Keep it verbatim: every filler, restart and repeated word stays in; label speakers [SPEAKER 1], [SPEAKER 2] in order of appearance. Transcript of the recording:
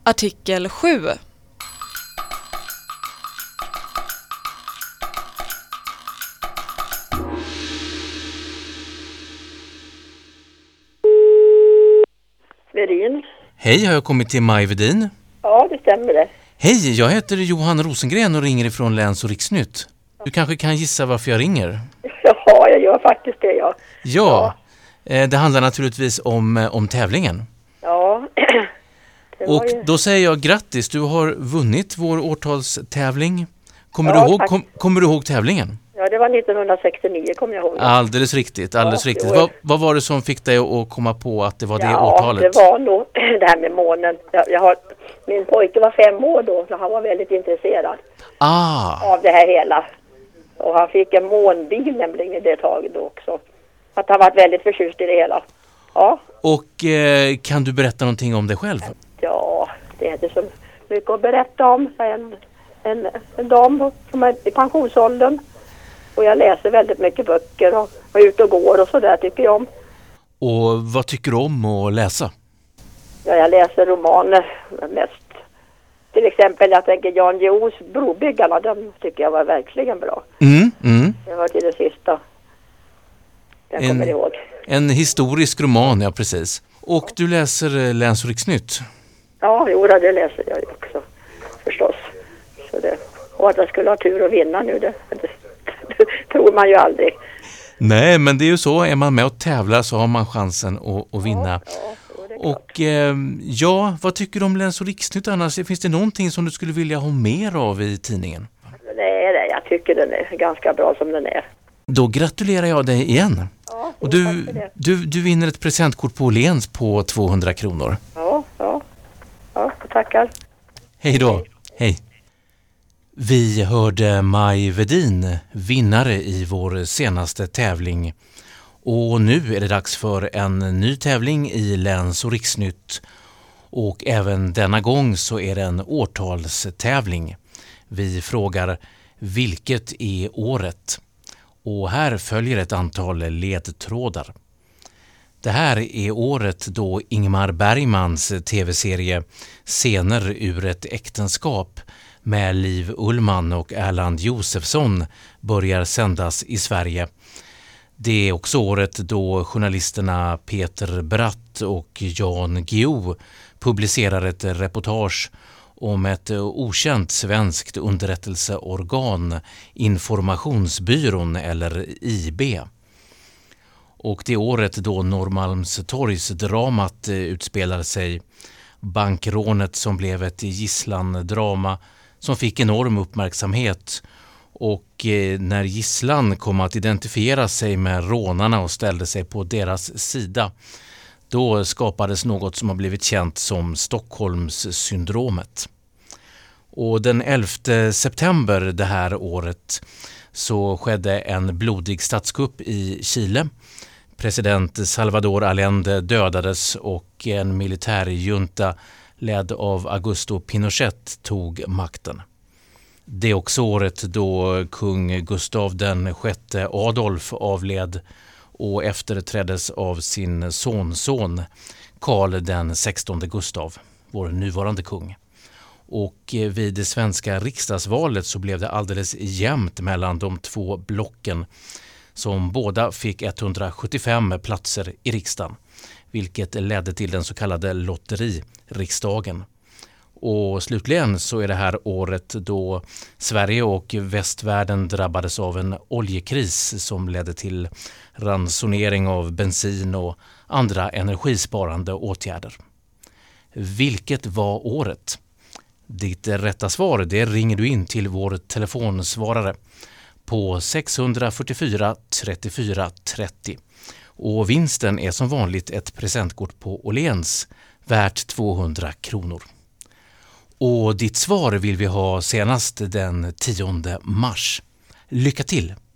[SPEAKER 1] Artikel sju.
[SPEAKER 2] Vedin.
[SPEAKER 3] Hej, har jag kommit till Maj Vedin?
[SPEAKER 2] Ja, det stämmer det.
[SPEAKER 3] Hej, jag heter Johan Rosengren och ringer ifrån Läns- och Riksnytt. Du kanske kan gissa varför jag ringer?
[SPEAKER 2] Ja, jag gör faktiskt det, ja.
[SPEAKER 3] Ja, ja. Det handlar naturligtvis om, om tävlingen.
[SPEAKER 2] Ja.
[SPEAKER 3] Och
[SPEAKER 2] ju...
[SPEAKER 3] då säger jag grattis, du har vunnit vår årtalstävling. Kommer,
[SPEAKER 2] ja,
[SPEAKER 3] du ihåg, kom, kommer du ihåg tävlingen?
[SPEAKER 2] Ja, det var nittonhundrasextionio, kommer jag ihåg.
[SPEAKER 3] Alldeles riktigt, alldeles
[SPEAKER 2] ja,
[SPEAKER 3] riktigt. Vad, vad var det som fick dig att komma på att det var det
[SPEAKER 2] ja,
[SPEAKER 3] årtalet?
[SPEAKER 2] Ja, det var nog det här med månen. Jag, jag har, min pojke var fem år då, så han var väldigt intresserad
[SPEAKER 3] ah.
[SPEAKER 2] av det här hela. Och han fick en månbil nämligen i det taget då också. Att han var väldigt förtjust i det hela. Ja.
[SPEAKER 3] Och eh, kan du berätta någonting om dig själv?
[SPEAKER 2] Ja, det är inte så mycket att berätta om. En, en, en dam som är i pensionsåldern. Och jag läser väldigt mycket böcker och, och ut och går och sådär tycker jag om.
[SPEAKER 3] Och vad tycker du om att läsa?
[SPEAKER 2] Ja, jag läser romaner mest. Till exempel, jag tänker Jan Guillous Brobyggarna, den tycker jag var verkligen bra.
[SPEAKER 3] Mm, mm.
[SPEAKER 2] Det var till det sista. Jag kommer
[SPEAKER 3] en,
[SPEAKER 2] ihåg.
[SPEAKER 3] En historisk roman, ja precis. Och du läser Läns- och Riksnytt?
[SPEAKER 2] Ja, jo, det läser jag också förstås. Så det, och att jag skulle ha tur att vinna nu, det, det, det tror man ju aldrig.
[SPEAKER 3] Nej, men det är ju så, är man med och tävlar så har man chansen att, att vinna.
[SPEAKER 2] Ja, ja,
[SPEAKER 3] och eh, ja, vad tycker du om Läns- och Riksnytt annars? Finns det någonting som du skulle vilja ha mer av i tidningen?
[SPEAKER 2] Nej, nej, jag tycker den är ganska bra som den är.
[SPEAKER 3] Då gratulerar jag dig igen.
[SPEAKER 2] Ja,
[SPEAKER 3] och du, du, du vinner ett presentkort på Åhléns på tvåhundra kronor.
[SPEAKER 2] Ja, ja. Ja, tackar.
[SPEAKER 3] Hej då. Hej. Vi hörde Maj Vedin, vinnare i vår senaste tävling. Och nu är det dags för en ny tävling i Läns- och Riksnytt. Och även denna gång så är det en årtalstävling. Vi frågar, vilket är året? Och här följer ett antal ledtrådar. Det här är året då Ingmar Bergmans tv-serie Scener ur ett äktenskap med Liv Ullmann och Erland Josefsson börjar sändas i Sverige. Det är också året då journalisterna Peter Bratt och Jan Guillou publicerar ett reportage om ett okänt svenskt underrättelseorgan, Informationsbyrån eller I B. Och det året då Norrmalmstorgsdramat utspelar sig, bankrånet som blev ett gisslandrama som fick enorm uppmärksamhet, och när gisslan kom att identifiera sig med rånarna och ställde sig på deras sida, då skapades något som har blivit känt som Stockholmssyndromet. Och den elfte september det här året så skedde en blodig statskupp i Chile. President Salvador Allende dödades och en militärjunta ledd av Augusto Pinochet tog makten. Det är också året då kung Gustav den sjätte Adolf avled och efterträddes av sin sonson Karl den sextonde Gustav, vår nuvarande kung. Och vid det svenska riksdagsvalet så blev det alldeles jämnt mellan de två blocken som båda fick etthundrasjuttiofem platser i riksdagen, vilket ledde till den så kallade lotteririksdagen. Och slutligen så är det här året då Sverige och västvärlden drabbades av en oljekris som ledde till ransonering av bensin och andra energisparande åtgärder. Vilket var året? Ditt rätta svar, det ringer du in till vår telefonsvarare på sex fyra fyra trettiofyra trettio. Och vinsten är som vanligt ett presentkort på Åhléns värt tvåhundra kronor. Och ditt svar vill vi ha senast den tionde mars. Lycka till!